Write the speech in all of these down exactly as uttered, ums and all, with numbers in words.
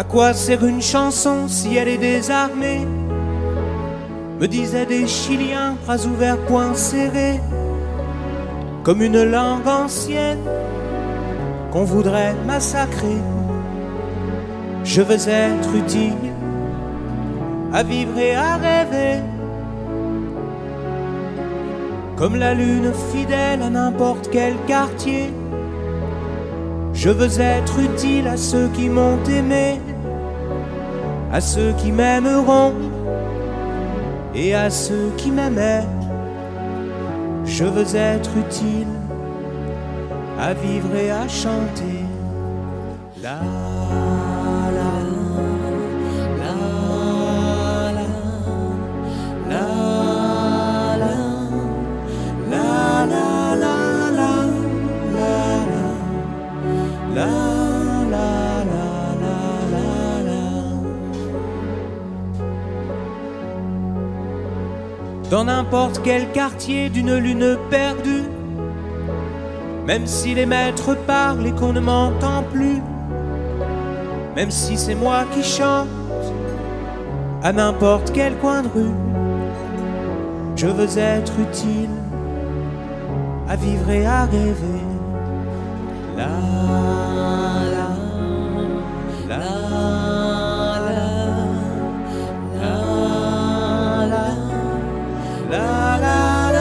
À quoi sert une chanson si elle est désarmée? Me disaient des Chiliens, bras ouverts, poings serrés, comme une langue ancienne qu'on voudrait massacrer. Je veux être utile à vivre et à rêver, comme la lune fidèle à n'importe quel quartier. Je veux être utile à ceux qui m'ont aimé, à ceux qui m'aimeront et à ceux qui m'aimaient. Je veux être utile à vivre et à chanter. La la la la la la la la la la la la la. Dans n'importe quel quartier d'une lune perdue, même si les maîtres parlent et qu'on ne m'entend plus, même si c'est moi qui chante à n'importe quel coin de rue, je veux être utile à vivre et à rêver. La la la la la la la la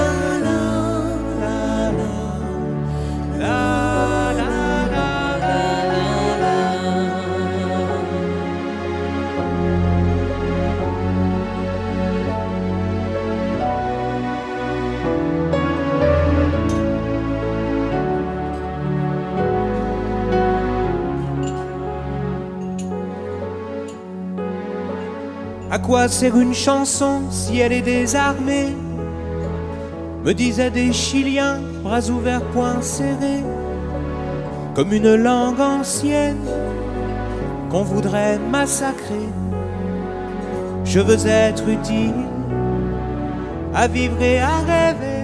À quoi sert une chanson si elle est désarmée? Me disaient des Chiliens, bras ouverts, poings serrés, comme une langue ancienne qu'on voudrait massacrer. Je veux être utile à vivre et à rêver,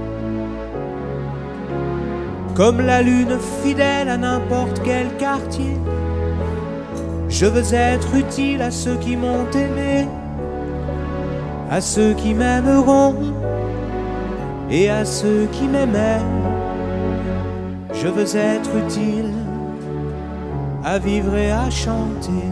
comme la lune fidèle à n'importe quel quartier. Je veux être utile à ceux qui m'ont aimé, à ceux qui m'aimeront et à ceux qui m'aimaient. Je veux être utile à vivre et à chanter.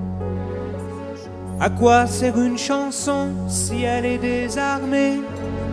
À quoi sert une chanson si elle est désarmée?